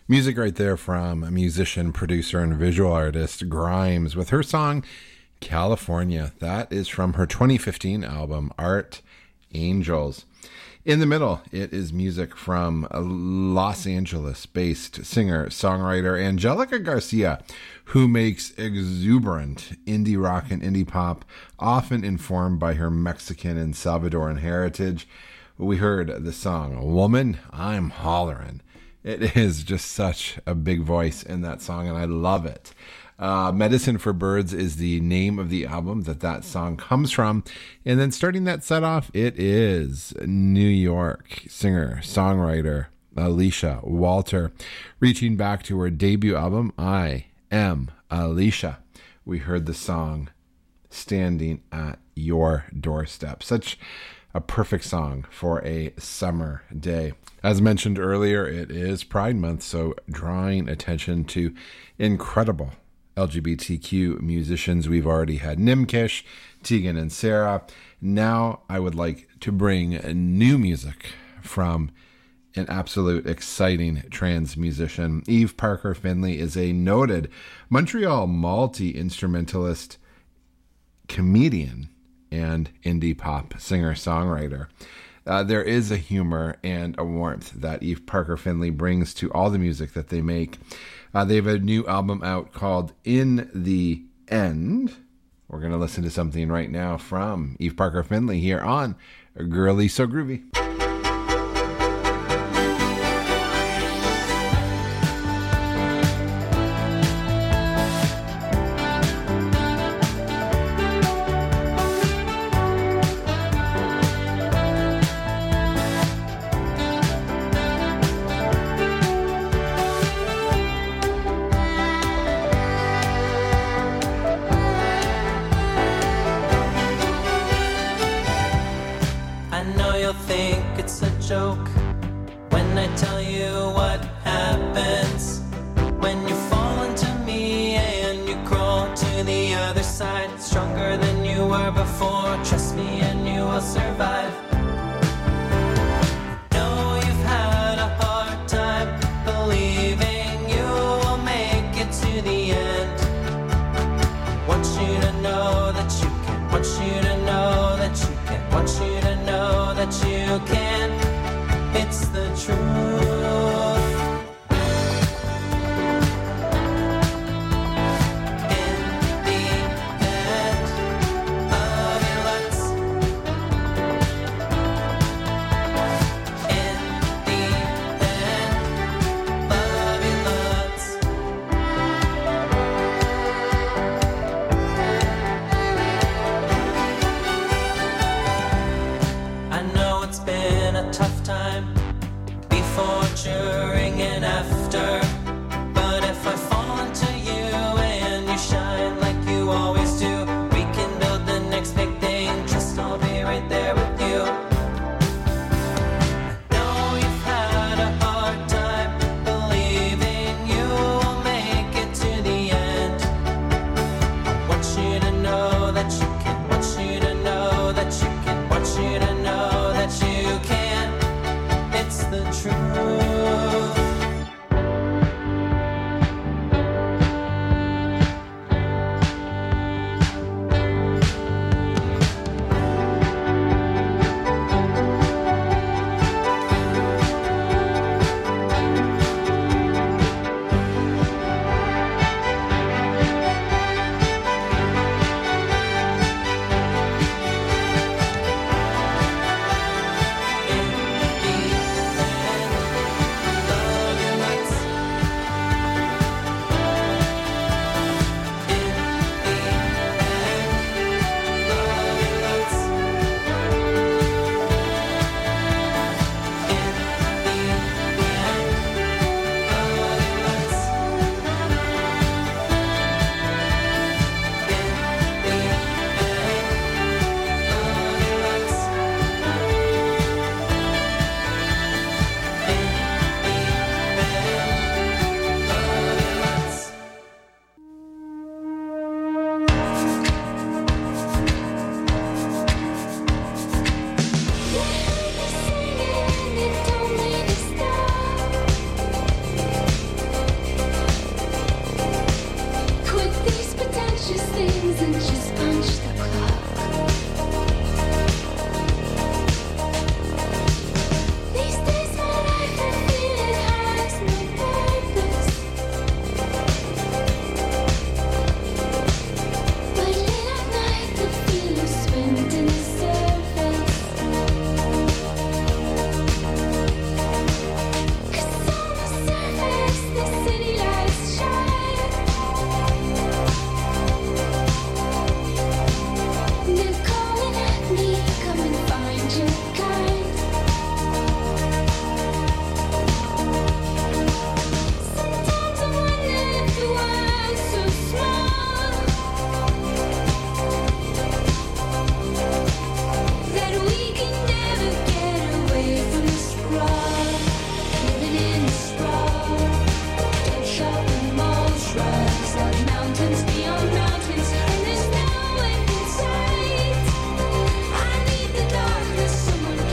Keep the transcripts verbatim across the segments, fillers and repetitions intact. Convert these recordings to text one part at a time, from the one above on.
Music right there from musician, producer, and visual artist Grimes with her song California. That is from her twenty fifteen album Art Angels. In the middle, it is music from a Los Angeles-based singer-songwriter Angelica Garcia, who makes exuberant indie rock and indie pop, often informed by her Mexican and Salvadoran heritage. We heard the song Woman, I'm Hollerin'. It is just such a big voice in that song, and I love it. Uh, Medicine for Birds is the name of the album that that song comes from. And then starting that set off, it is New York singer, songwriter Alicia Walter, reaching back to her debut album, I Am Alicia. We heard the song Standing at Your Doorstep. Such a perfect song for a summer day. As mentioned earlier, it is Pride Month, so drawing attention to incredible L G B T Q musicians. We've already had Nimkish, Tegan and Sarah. Now I would like to bring new music from an absolute exciting trans musician. Eve Parker Finley is a noted Montreal multi-instrumentalist, comedian, and indie pop singer-songwriter. Uh, there is a humor and a warmth that Eve Parker Finley brings to all the music that they make. Uh, they have a new album out called In the End. We're going to listen to something right now from Eve Parker Finley here on Girly So Groovy. It's the truth. Someone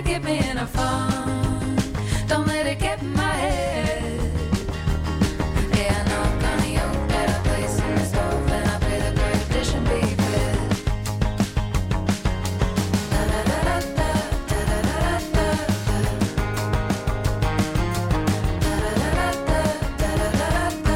keep me in a funk. Don't let it get in my head. Yeah, I knock on the oak, that I place in the stove, and I pray the great edition be fed. Da da da da da da da da da da da da da da da da da.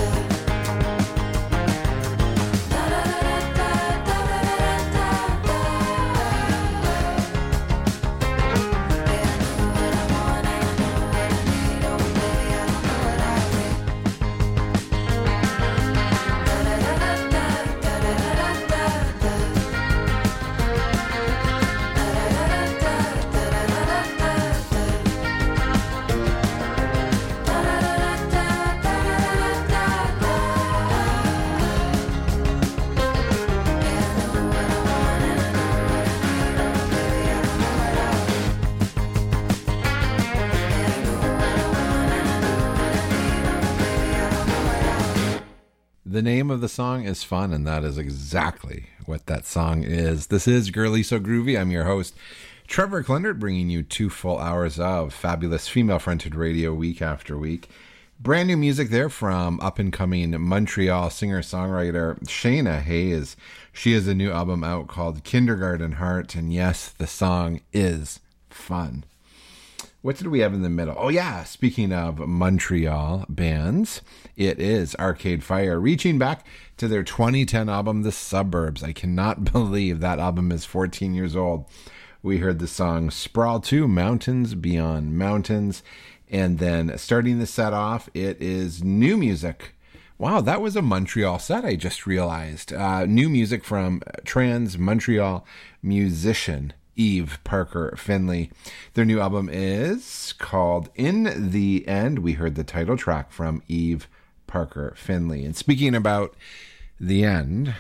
The name of the song is fun, and that is exactly what that song is. This is Girly So Groovy. I'm your host, Trevor Klendert, bringing you two full hours of fabulous female-fronted radio week after week. Brand new music there from up-and-coming Montreal singer-songwriter Shayna Hayes. She has a new album out called Kindergarten Heart, and yes, the song is fun. What did we have in the middle? Oh, yeah. Speaking of Montreal bands, it is Arcade Fire, reaching back to their twenty ten album, The Suburbs. I cannot believe that album is fourteen years old. We heard the song Sprawl two, Mountains Beyond Mountains. And then starting the set off, it is new music. Wow, that was a Montreal set, I just realized. Uh, new music from trans Montreal musician Eve Parker Finley. Their new album is called In the End. We heard the title track from Eve Parker Finley. And speaking about the end,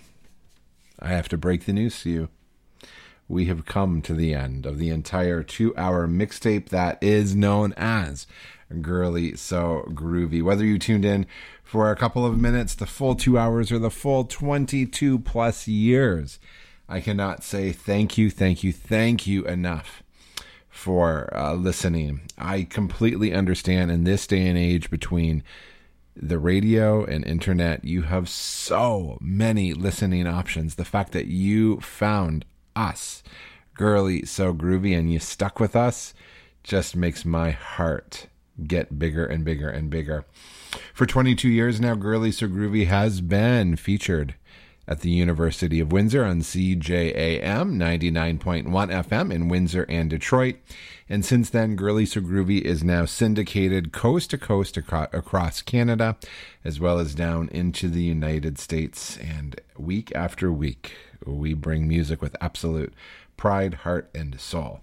I have to break the news to you. We have come to the end of the entire two-hour mixtape that is known as Girly So Groovy. Whether you tuned in for a couple of minutes, the full two hours, or the full twenty-two plus years, I cannot say thank you, thank you, thank you enough for uh, listening. I completely understand in this day and age between the radio and internet, you have so many listening options. The fact that you found us, Girly So Groovy, and you stuck with us just makes my heart get bigger and bigger and bigger. For twenty-two years now, Girly So Groovy has been featured at the University of Windsor on C J A M ninety-nine point one F M in Windsor and Detroit. And since then, Girly So Groovy is now syndicated coast to coast ac- across Canada, as well as down into the United States. And week after week, we bring music with absolute pride, heart, and soul.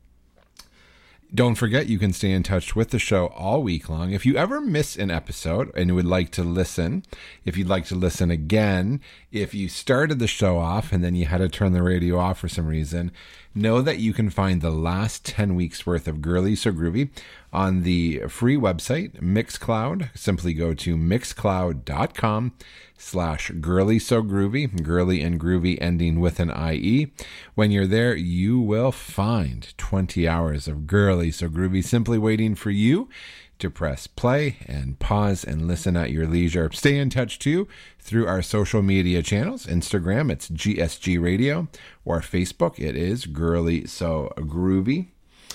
Don't forget, you can stay in touch with the show all week long. If you ever miss an episode and would like to listen, if you'd like to listen again, if you started the show off and then you had to turn the radio off for some reason, know that you can find the last ten weeks worth of Girly So Groovy on the free website, Mixcloud. Simply go to mixcloud.com slash Girly So Groovy, girly and groovy ending with an I E. When you're there, you will find twenty hours of Girly So Groovy simply waiting for you to press play and pause and listen at your leisure. Stay in touch too through our social media channels. Instagram, it's G S G Radio, or Facebook, it is Girly So Groovy.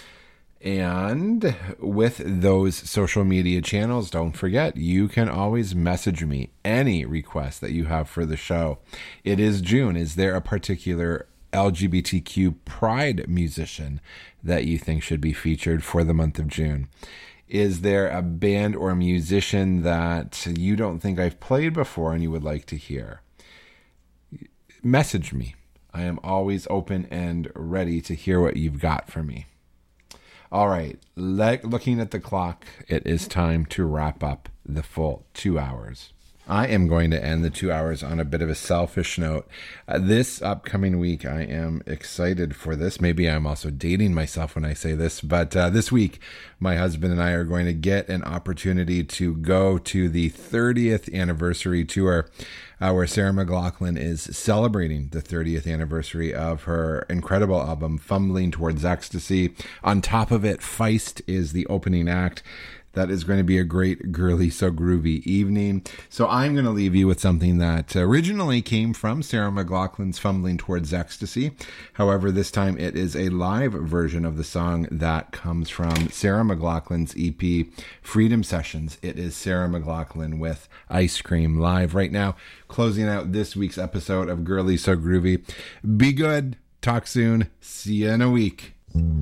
And with those social media channels, don't forget, you can always message me any request that you have for the show. It is June. Is there a particular L G B T Q pride musician that you think should be featured for the month of June? Is there a band or a musician that you don't think I've played before and you would like to hear? Message me. I am always open and ready to hear what you've got for me. All right, le- looking at the clock, it is time to wrap up the full two hours I am going to end the two hours on a bit of a selfish note. Uh, this upcoming week, I am excited for this. Maybe I'm also dating myself when I say this, but uh, this week, my husband and I are going to get an opportunity to go to the thirtieth anniversary tour, uh, where Sarah McLachlan is celebrating the thirtieth anniversary of her incredible album, Fumbling Towards Ecstasy. On top of it, Feist is the opening act. That is going to be a great girly, so groovy evening. So I'm going to leave you with something that originally came from Sarah McLachlan's Fumbling Towards Ecstasy. However, this time it is a live version of the song that comes from Sarah McLachlan's E P, Freedom Sessions. It is Sarah McLachlan with Ice Cream live right now, closing out this week's episode of Girly, So Groovy. Be good. Talk soon. See you in a week.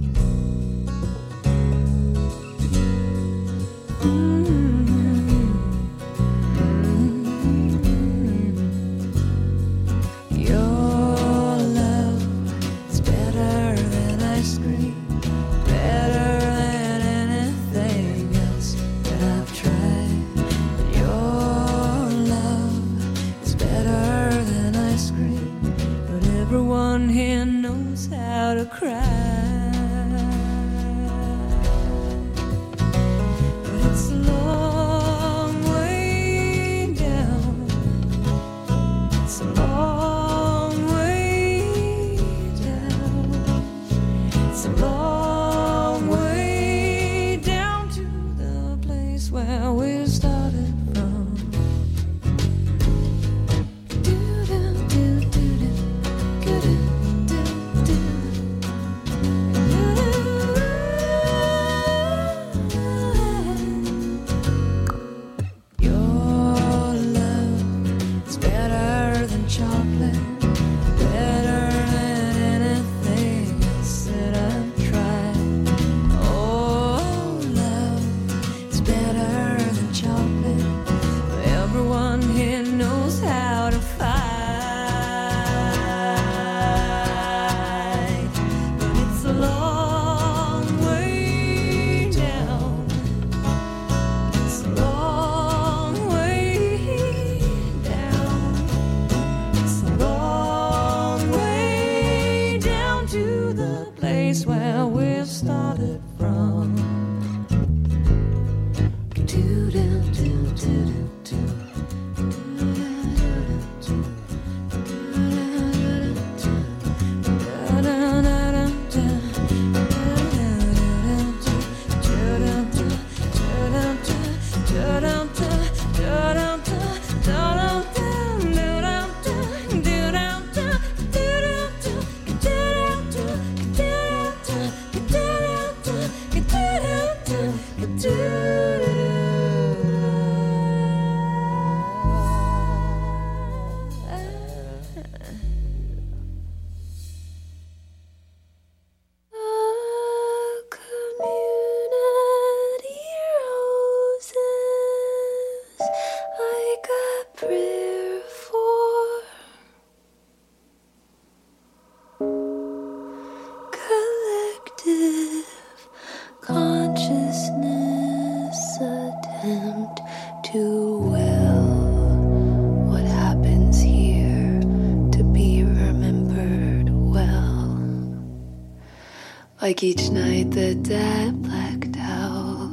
Like each night that Dad blacked out,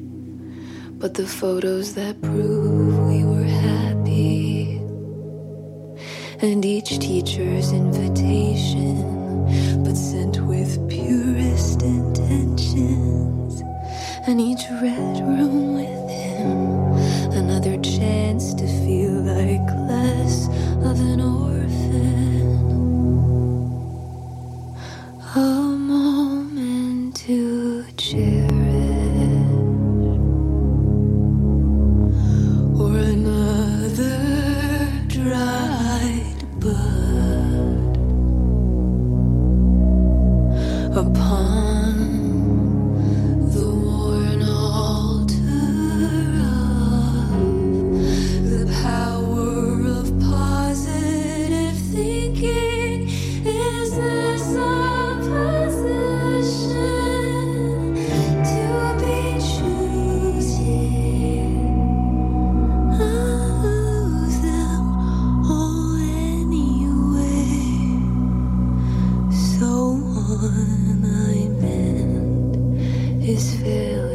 but the photos that prove we were happy, and each teacher's invitation, but sent with purest intentions, and each red room with him, another chance to feel like less of an orphan. Oh, to cherish, or another dried bud upon the worn altar of the power of positive thinking. Is this a position to is failure.